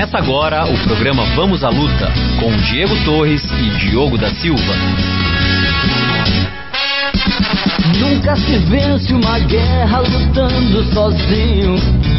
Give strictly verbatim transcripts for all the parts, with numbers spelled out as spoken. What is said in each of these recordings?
Começa agora o programa Vamos à Luta, com Diego Torres e Diogo da Silva. Nunca se vence uma guerra lutando sozinho.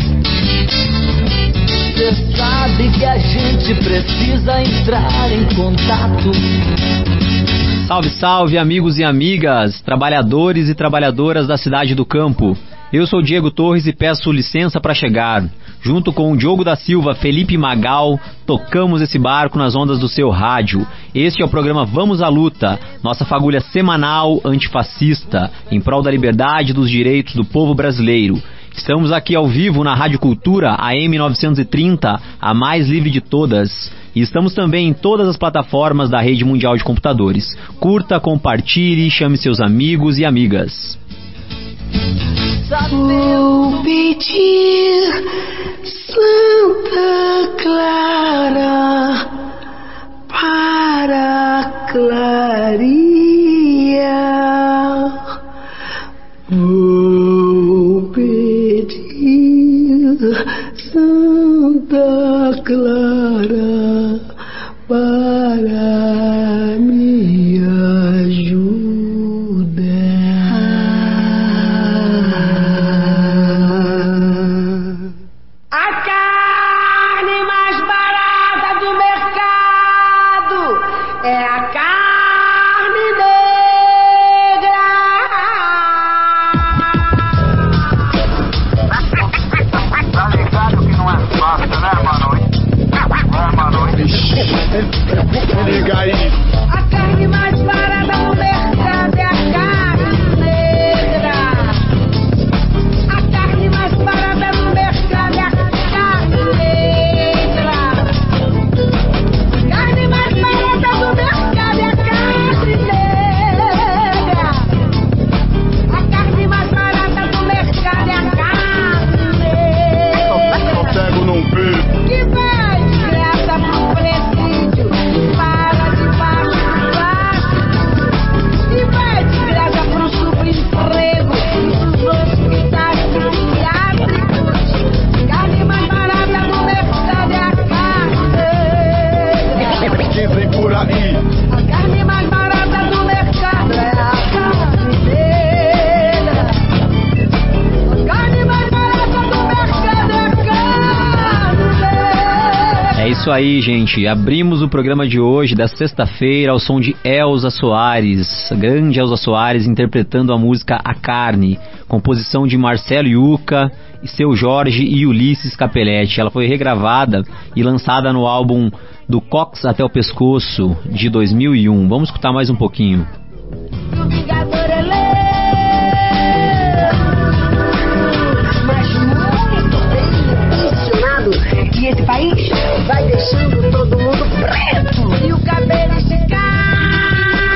Cê sabe que a gente precisa entrar em contato. Salve, salve, amigos e amigas, trabalhadores e trabalhadoras da cidade do campo. Eu sou Diego Torres e peço licença para chegar. Junto com o Diogo da Silva, Felipe Magal, tocamos esse barco nas ondas do seu rádio. Este é o programa Vamos à Luta, nossa fagulha semanal antifascista, em prol da liberdade e dos direitos do povo brasileiro. Estamos aqui ao vivo na Rádio Cultura, A M novecentos e trinta, a mais livre de todas. E estamos também em todas as plataformas da Rede Mundial de Computadores. Curta, compartilhe, chame seus amigos e amigas. Vou pedir Santa Clara para clarear. Vou pedir Santa Clara para me ajudar. A carne mais barata do mercado é a carne negra. Tá ligado que não é fácil, né, mano? É, mano. Liga aí. A carne mais barata do mercado é a carne negra. A carne mais barata do mercado é a carne negra. A carne mais barata do mercado é a carne negra. A carne mais barata do mercado é a carne negra. Eu pego num peito. Que vai de graça pro presídio, para debaixo do plástico. E vai de graça pro subemprego e pros hospitais psiquiátricos. Carne mais barata no mercado é a carne negra. Dizem por aí. A carne mais barata do mercado é a carne negra. A carne mais barata do mercado é a carne negra. É isso aí, gente. Abrimos o programa de hoje, da sexta-feira, ao som de Elza Soares, a grande Elza Soares, interpretando a música A Carne, composição de Marcelo Yuca, e Seu Jorge e Ulisses Capelletti. Ela foi regravada e lançada no álbum Do Cox até o Pescoço, de dois mil e um. Vamos escutar mais um pouquinho. O Vingador é lento, mas muito bem intencionado. E esse país vai deixando todo mundo preto e o cabelo esticado.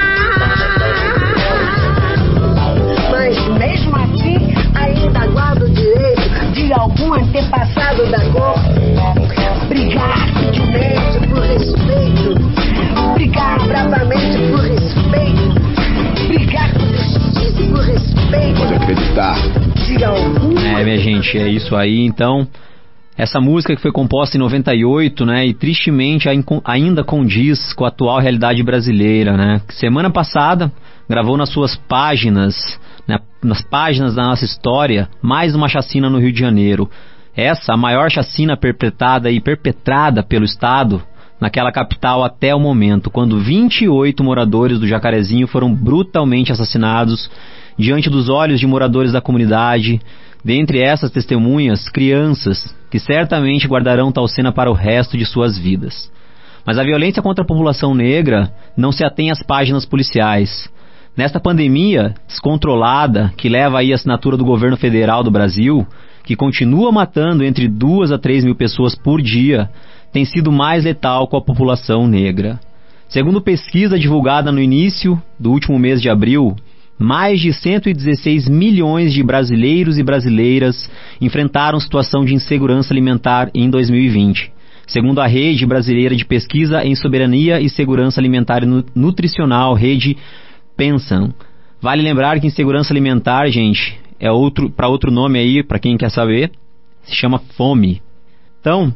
Mas mesmo assim, ainda guarda o direito de algum antepassado da cor brigar futilmente por respeito, brigar bravamente por respeito, brigar por justiça e por respeito. Pode acreditar. De algum É, minha gente, é isso aí. Então, essa música que foi composta em noventa e oito, né, e tristemente ainda condiz com a atual realidade brasileira, né? Semana passada gravou nas suas páginas, né, nas páginas da nossa história, mais uma chacina no Rio de Janeiro. Essa, a maior chacina perpetrada e perpetrada pelo Estado naquela capital até o momento, quando vinte e oito moradores do Jacarezinho foram brutalmente assassinados diante dos olhos de moradores da comunidade. Dentre essas testemunhas, crianças, que certamente guardarão tal cena para o resto de suas vidas. Mas a violência contra a população negra não se atém às páginas policiais. Nesta pandemia descontrolada, que leva aí a assinatura do governo federal do Brasil, que continua matando entre duas a três mil pessoas por dia, tem sido mais letal com a população negra. Segundo pesquisa divulgada no início do último mês de abril, mais de cento e dezesseis milhões de brasileiros e brasileiras enfrentaram situação de insegurança alimentar em dois mil e vinte, segundo a Rede Brasileira de Pesquisa em Soberania e Segurança Alimentar e Nutricional, Rede Pensan. Vale lembrar que insegurança alimentar, gente, é outro, para outro nome aí, para quem quer saber, se chama fome. Então,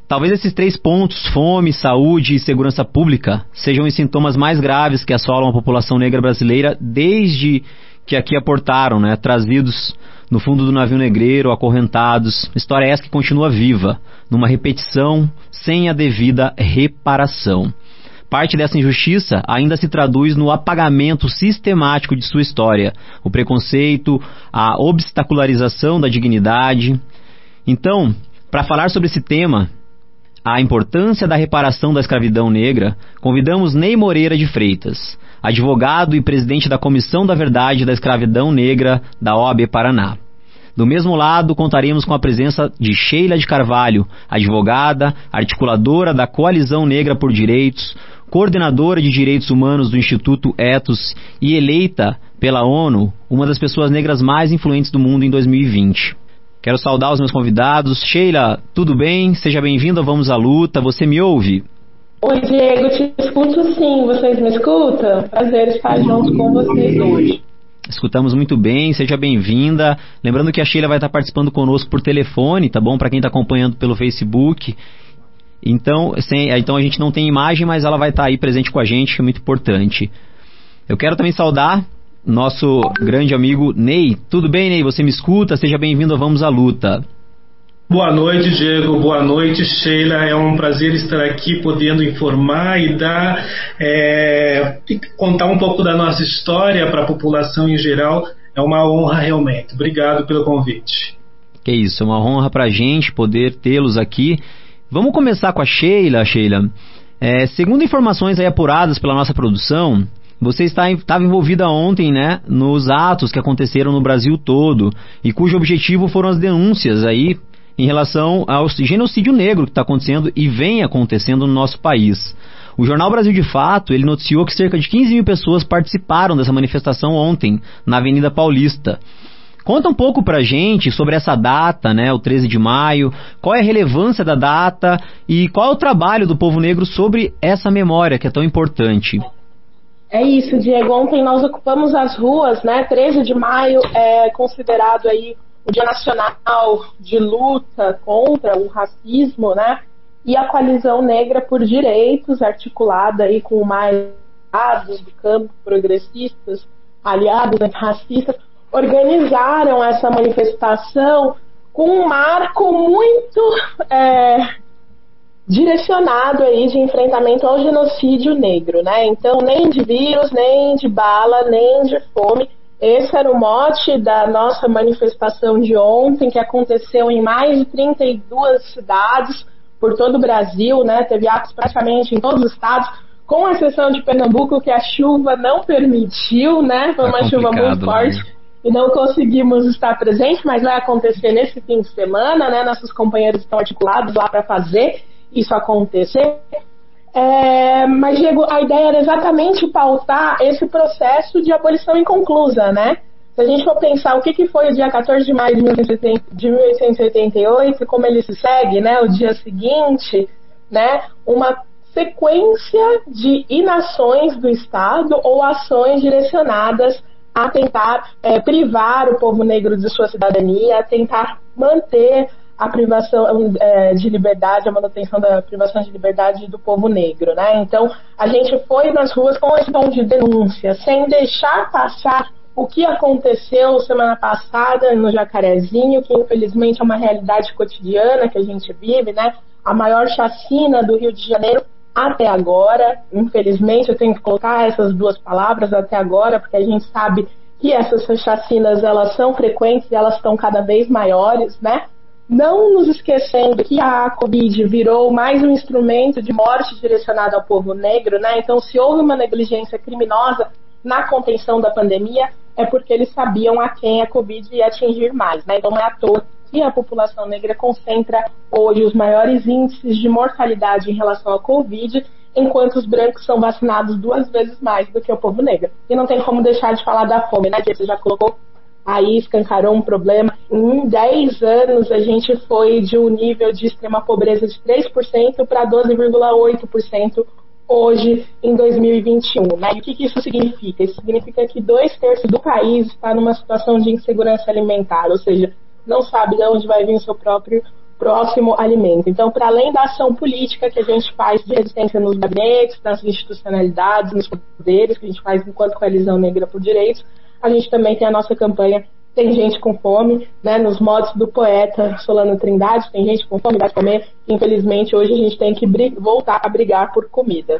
Talvez esses três pontos, fome, saúde e segurança pública, sejam os sintomas mais graves que assolam a população negra brasileira desde que aqui aportaram, né, trazidos no fundo do navio negreiro, acorrentados. História essa que continua viva, numa repetição sem a devida reparação. Parte dessa injustiça ainda se traduz no apagamento sistemático de sua história, o preconceito, a obstacularização da dignidade. Então, para falar sobre esse tema, a importância da reparação da escravidão negra, convidamos Ney Moreira de Freitas, advogado e presidente da Comissão da Verdade da Escravidão Negra da O A B Paraná. Do mesmo lado, contaremos com a presença de Sheila de Carvalho, advogada, articuladora da Coalizão Negra por Direitos, coordenadora de Direitos Humanos do Instituto Ethos e eleita pela ONU uma das pessoas negras mais influentes do mundo em dois mil e vinte. Quero saudar os meus convidados. Sheila, tudo bem? Seja bem-vinda ao Vamos à Luta. Você me ouve? Oi, Diego, te escuto sim. Vocês me escutam? Prazer estar junto com vocês hoje. Escutamos muito bem, seja bem-vinda. Lembrando que a Sheila vai estar participando conosco por telefone, tá bom? Para quem está acompanhando pelo Facebook. Então, sem, então a gente não tem imagem, mas ela vai estar aí presente com a gente, que é muito importante. Eu quero também saudar nosso grande amigo Ney. Tudo bem, Ney? Você me escuta? Seja bem-vindo ao Vamos à Luta. Boa noite, Diego. Boa noite, Sheila. É um prazer estar aqui podendo informar e dar, é, contar um pouco da nossa história para a população em geral. É uma honra realmente. Obrigado pelo convite. Que isso, é uma honra para a gente poder tê-los aqui. Vamos começar com a Sheila, Sheila. É, segundo informações aí apuradas pela nossa produção, você está, estava envolvida ontem, né, nos atos que aconteceram no Brasil todo e cujo objetivo foram as denúncias aí em relação ao genocídio negro que está acontecendo e vem acontecendo no nosso país. O Jornal Brasil de Fato, ele noticiou que cerca de quinze mil pessoas participaram dessa manifestação ontem, na Avenida Paulista. Conta um pouco pra gente sobre essa data, né, o treze de maio, qual é a relevância da data e qual é o trabalho do povo negro sobre essa memória que é tão importante. É isso, Diego. Ontem nós ocupamos as ruas, né, treze de maio é considerado aí o Dia Nacional de Luta contra o Racismo, né? E a Coalizão Negra por Direitos, articulada aí com mais aliados do campo, progressistas, aliados antirracistas, organizaram essa manifestação com um marco muito é, direcionado aí de enfrentamento ao genocídio negro, né? Então, nem de vírus, nem de bala, nem de fome. Esse era o mote da nossa manifestação de ontem, que aconteceu em mais de trinta e duas cidades por todo o Brasil, né? Teve atos praticamente em todos os estados, com exceção de Pernambuco, que a chuva não permitiu, né? Foi uma chuva muito forte e não conseguimos estar presentes, mas vai acontecer nesse fim de semana, né? Nossos companheiros estão articulados lá para fazer isso acontecer. É, mas, Diego, a ideia era exatamente pautar esse processo de abolição inconclusa, né? Se a gente for pensar o que, que foi o dia quatorze de maio de mil oitocentos e oitenta e oito, como ele se segue, né? O dia seguinte, né? Uma sequência de inações do Estado ou ações direcionadas a tentar é, privar o povo negro de sua cidadania, a tentar manter a privação é, de liberdade, a manutenção da privação de liberdade do povo negro, né? Então, a gente foi nas ruas com esse tom de denúncia, sem deixar passar o que aconteceu semana passada no Jacarezinho, que infelizmente é uma realidade cotidiana que a gente vive, né? A maior chacina do Rio de Janeiro até agora. Infelizmente, eu tenho que colocar essas duas palavras, até agora, porque a gente sabe que essas chacinas, elas são frequentes e elas estão cada vez maiores, né? Não nos esquecendo que a Covid virou mais um instrumento de morte direcionado ao povo negro, né? Então, se houve uma negligência criminosa na contenção da pandemia, é porque eles sabiam a quem a Covid ia atingir mais, né? Então, não é à toa que a população negra concentra hoje os maiores índices de mortalidade em relação à Covid, enquanto os brancos são vacinados duas vezes mais do que o povo negro. E não tem como deixar de falar da fome, né? Que você já colocou aí, escancarou um problema. Em dez anos, a gente foi de um nível de extrema pobreza de três por cento para doze vírgula oito por cento hoje, em dois mil e vinte e um. Né? E o que, que isso significa? Isso significa que dois terços do país está numa situação de insegurança alimentar, ou seja, não sabe de onde vai vir o seu próprio próximo alimento. Então, para além da ação política que a gente faz de resistência nos gabinetes, nas institucionalidades, nos poderes, que a gente faz enquanto Coalizão Negra por Direitos, a gente também tem a nossa campanha Tem Gente com Fome, né, nos modos do poeta Solano Trindade, tem gente com fome, vai comer. Infelizmente, hoje a gente tem que voltar a brigar por comida.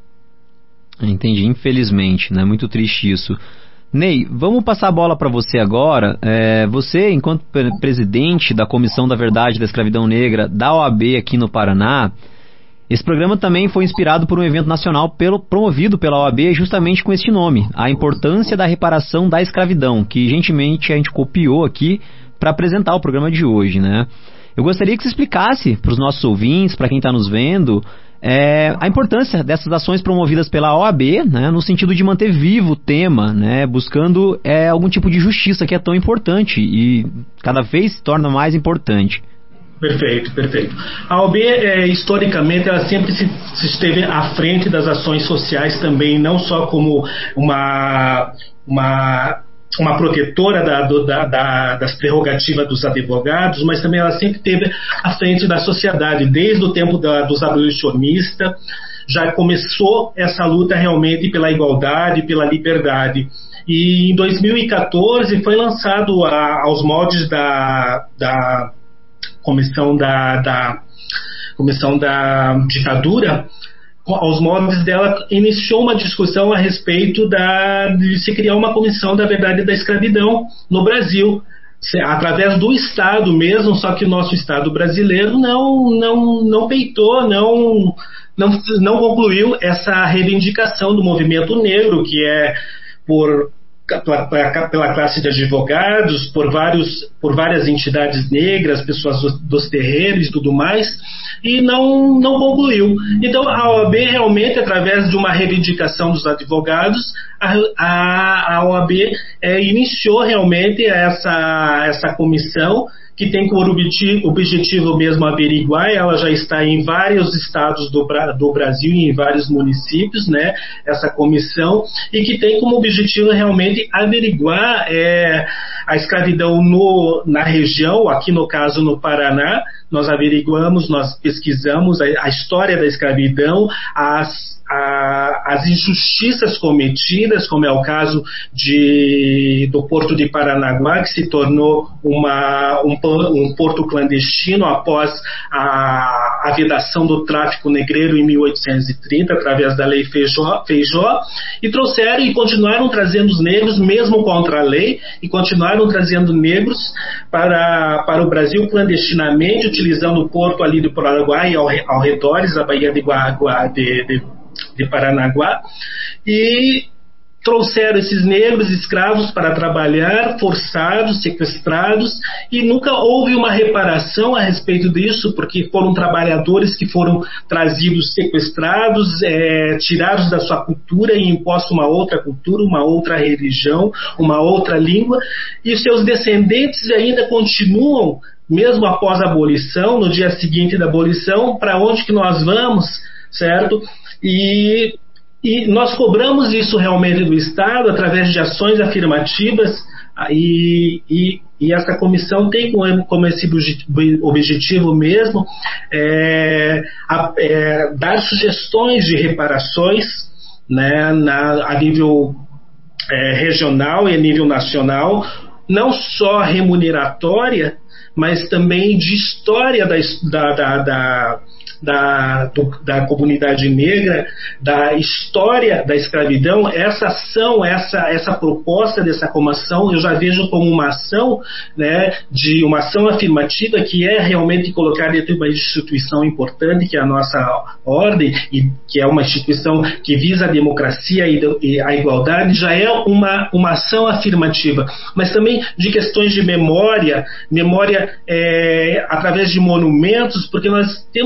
Entendi, infelizmente, né? Muito triste isso. Ney, vamos passar a bola para você agora. É, você, enquanto presidente da Comissão da Verdade da Escravidão Negra da O A B aqui no Paraná, esse programa também foi inspirado por um evento nacional pelo, promovido pela O A B justamente com este nome, A Importância da Reparação da Escravidão, que gentilmente a gente copiou aqui para apresentar o programa de hoje, né? Eu gostaria que você explicasse para os nossos ouvintes, para quem está nos vendo, é, a importância dessas ações promovidas pela O A B, né, no sentido de manter vivo o tema, né, buscando é, algum tipo de justiça que é tão importante e cada vez se torna mais importante. Perfeito, perfeito. A O A B, é, historicamente, ela sempre se, se esteve à frente das ações sociais também, não só como uma... uma uma protetora da, do, da, da, das prerrogativas dos advogados, mas também ela sempre esteve à frente da sociedade, desde o tempo da, dos abolicionistas, já começou essa luta realmente pela igualdade, pela liberdade. E em dois mil e catorze foi lançado a, aos moldes da, da comissão da, da comissão da ditadura, aos moldes dela, iniciou uma discussão a respeito da, de se criar uma comissão da verdade da escravidão no Brasil, através do Estado mesmo, só que o nosso Estado brasileiro não, não, não peitou, não, não, não concluiu essa reivindicação do movimento negro, que é por... pela classe de advogados, por, vários, por várias entidades negras, pessoas dos, dos terreiros e tudo mais, e não, não concluiu. Então a O A B realmente, através de uma reivindicação dos advogados, a, a, a O A B é, iniciou realmente essa, essa comissão, que tem como objetivo mesmo averiguar. Ela já está em vários estados do, do Brasil e em vários municípios, né, essa comissão, e que tem como objetivo realmente averiguar é, a escravidão no, na região, aqui no caso no Paraná. Nós averiguamos, nós pesquisamos a, a história da escravidão, as A, as injustiças cometidas, como é o caso de, do Porto de Paranaguá, que se tornou uma, um, um porto clandestino após a, a vedação do tráfico negreiro em mil oitocentos e trinta, através da Lei Feijó, Feijó, e trouxeram e continuaram trazendo os negros, mesmo contra a lei, e continuaram trazendo negros para, para o Brasil clandestinamente, utilizando o porto ali do Paranaguá e ao, ao redores, a Baía de, Guaguá, de, de de Paranaguá, e trouxeram esses negros escravos para trabalhar, forçados, sequestrados, e nunca houve uma reparação a respeito disso, porque foram trabalhadores que foram trazidos sequestrados, é, tirados da sua cultura e impostos uma outra cultura, uma outra religião, uma outra língua, e os seus descendentes ainda continuam, mesmo após a abolição, no dia seguinte da abolição, para onde que nós vamos, certo? E, e nós cobramos isso realmente do Estado através de ações afirmativas, e, e, e essa comissão tem como, como esse objetivo mesmo é, a, é, dar sugestões de reparações, né, na, a nível é, regional e a nível nacional, não só remuneratória, mas também de história da, da, da, da Da, do, da comunidade negra, da história da escravidão. Essa ação, essa, essa proposta dessa comissão, eu já vejo como uma ação, né, de uma ação afirmativa, que é realmente colocar dentro de uma instituição importante, que é a nossa ordem, e que é uma instituição que visa a democracia e, e a igualdade, já é uma, uma ação afirmativa, mas também de questões de memória, memória é, através de monumentos, porque nós temos um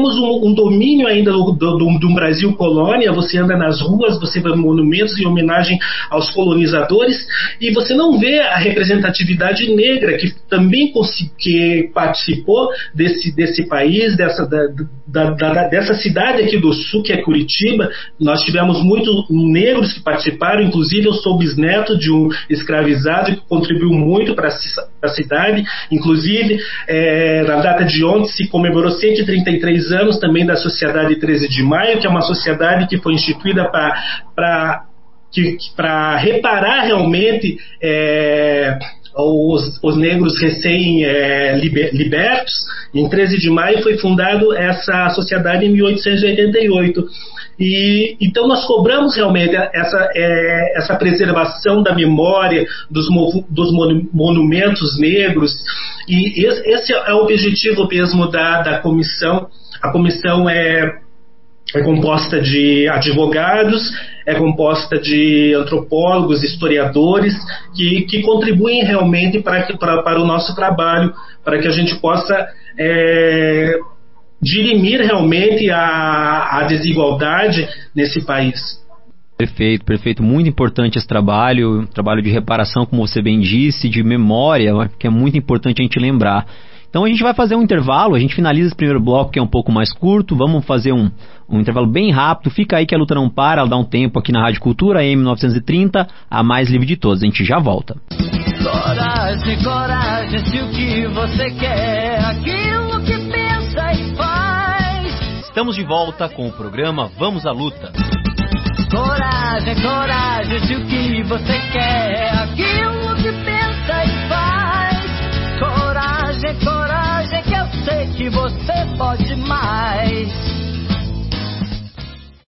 um domínio ainda do, do, do Brasil colônia. Você anda nas ruas, você vê monumentos em homenagem aos colonizadores, e você não vê a representatividade negra que também que participou desse, desse país, dessa, da, da, da, dessa cidade aqui do sul, que é Curitiba. Nós tivemos muitos negros que participaram, inclusive eu sou bisneto de um escravizado que contribuiu muito para a cidade. Inclusive, é, na data de ontem se comemorou cento e trinta e três anos também da Sociedade treze de maio, que é uma sociedade que foi instituída para para reparar realmente é, os, os negros recém é, liber, libertos. Em treze de maio foi fundada essa sociedade em mil oitocentos e oitenta e oito. E, então nós cobramos realmente essa, é, essa preservação da memória dos, dos monumentos negros, e esse é o objetivo mesmo da, da comissão. A comissão é, é composta de advogados, é composta de antropólogos, historiadores, que, que contribuem realmente para, para, para o nosso trabalho, para que a gente possa é, dirimir realmente a, a desigualdade nesse país. Perfeito, perfeito. Muito importante esse trabalho, trabalho de reparação, como você bem disse, de memória, que é muito importante a gente lembrar. Então a gente vai fazer um intervalo, a gente finaliza esse primeiro bloco que é um pouco mais curto, vamos fazer um, um intervalo bem rápido. Fica aí que a luta não para, ela dá um tempo aqui na Rádio Cultura, A M novecentos e trinta, a mais livre de todas. A gente já volta. Coragem, coragem, se o que você quer, aquilo que pensa e faz. Estamos de volta com o programa Vamos à Luta. Coragem, coragem, se o que você quer, aquilo que pensa e faz. Coragem, coragem, que eu sei que você pode mais.